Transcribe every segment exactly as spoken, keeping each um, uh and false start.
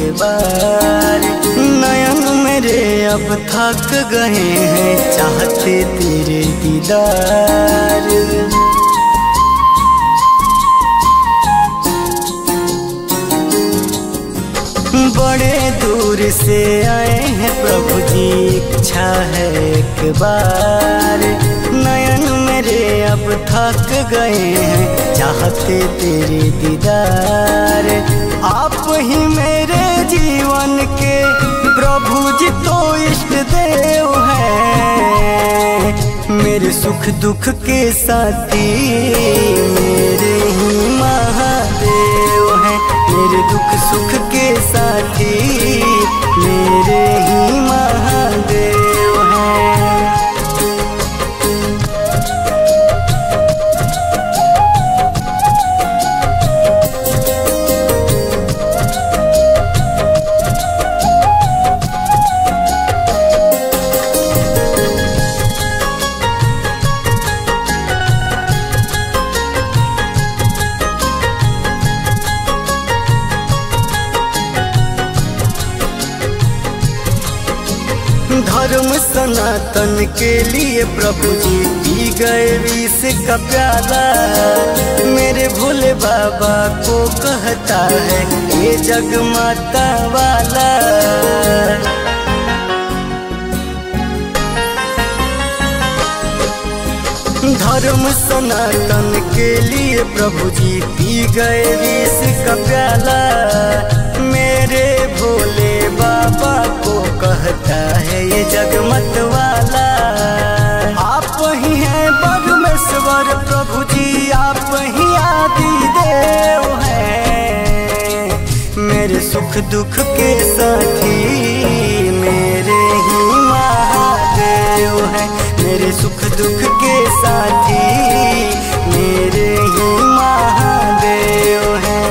बार। नयन मेरे अब थक गए हैं चाहते तेरे दीदार। बड़े दूर से आए हैं प्रभु जी इच्छा है एक बार। नयन मेरे अब थक गए हैं चाहते तेरे दीदार। आप ही मेरे जीवन के प्रभु जी तो इष्ट देव हैं। मेरे सुख दुख के साथी मेरे ही महादेव हैं। मेरे दुख सुख के साथी मेरे ही महादेव हैं। धर्म सनातन के लिए प्रभु जी पी गए विष का प्याला। मेरे भोले बाबा को कहता है ये जग माता वाला। धर्म सनातन के लिए प्रभु जी पी गए विष का प्याला। मेरे भोले बाबा को कहता है ये जगमत वाला। आप ही हैं परमेश्वर प्रभु जी आप ही आदि देव हैं। मेरे सुख दुख के साथी मेरे ही महादेव हैं। मेरे सुख दुख के साथी मेरे ही महादेव हैं।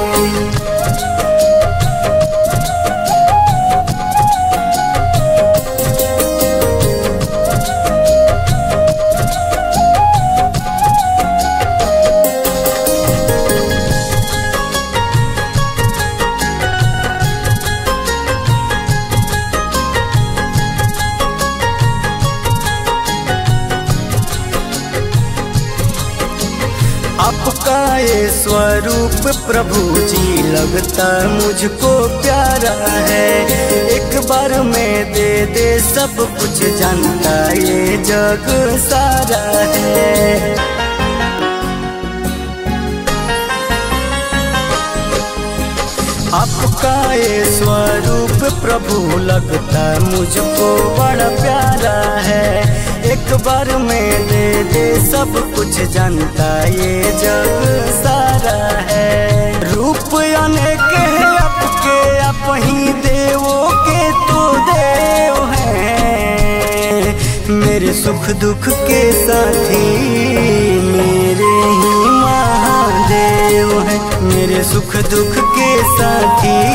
आपका ये स्वरूप प्रभु जी लगता मुझको प्यारा है। एक बार में दे दे सब कुछ जानता ये जग सारा है। आपका ये स्वरूप प्रभु लगता मुझको बड़ा प्यारा है। एक बार में दे दे सब कुछ जानता ये जग सारा है। रूप अनेक है आपके आप ही देवों के तो देव हैं। मेरे सुख दुख के साथी मेरे ही महादेव हैं। मेरे सुख दुख के साथी